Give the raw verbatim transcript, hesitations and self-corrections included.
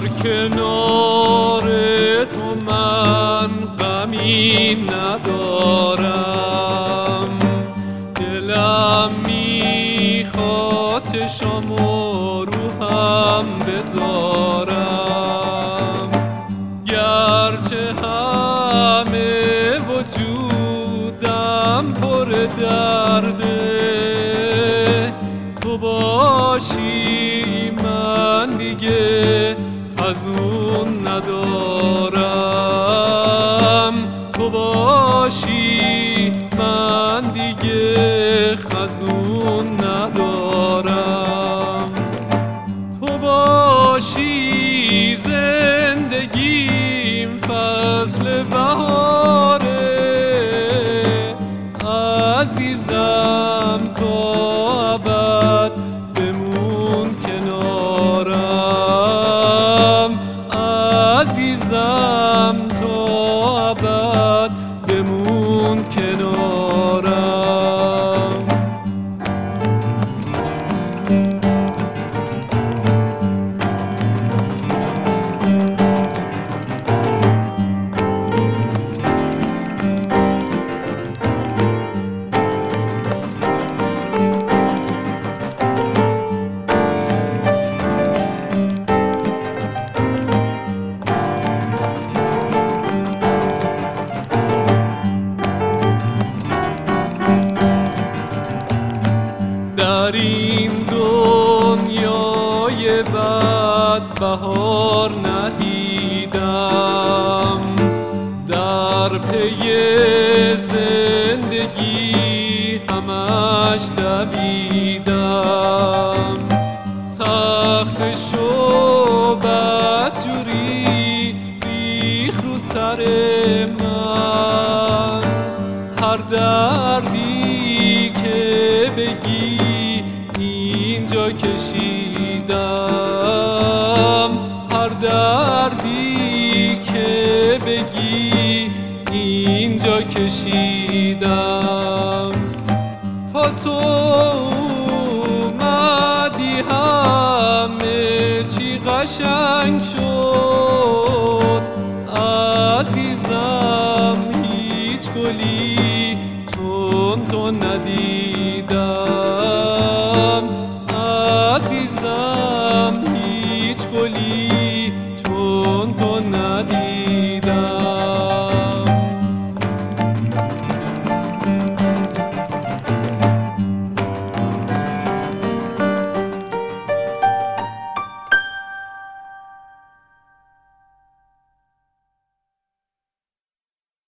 کنار تو من غمی ندارم، دلم میخواد چشامو رو هم بذارم، گرچه همه وجودم پر درده، تو باشی من دیگه حزون ندارم، تو باشی من دیگه حزون ندارم، تو باشی زندگیم فصل بهاره، عزیزم تا ابد بمون کنارم، عزیزم تا ابد بمون کنارم. در این دنیای بد بهار ندیدم، در پی زندگی همش دویدم، سخت شو بدجوری ریخ رو سر من، هر دردی که بگی اینجا کشیدم، هر دردی که بگی اینجا کشیدم، تا تو اومدی همه چی قشنگ شد، عزیزم هیچ گلی چون تو ندیدم.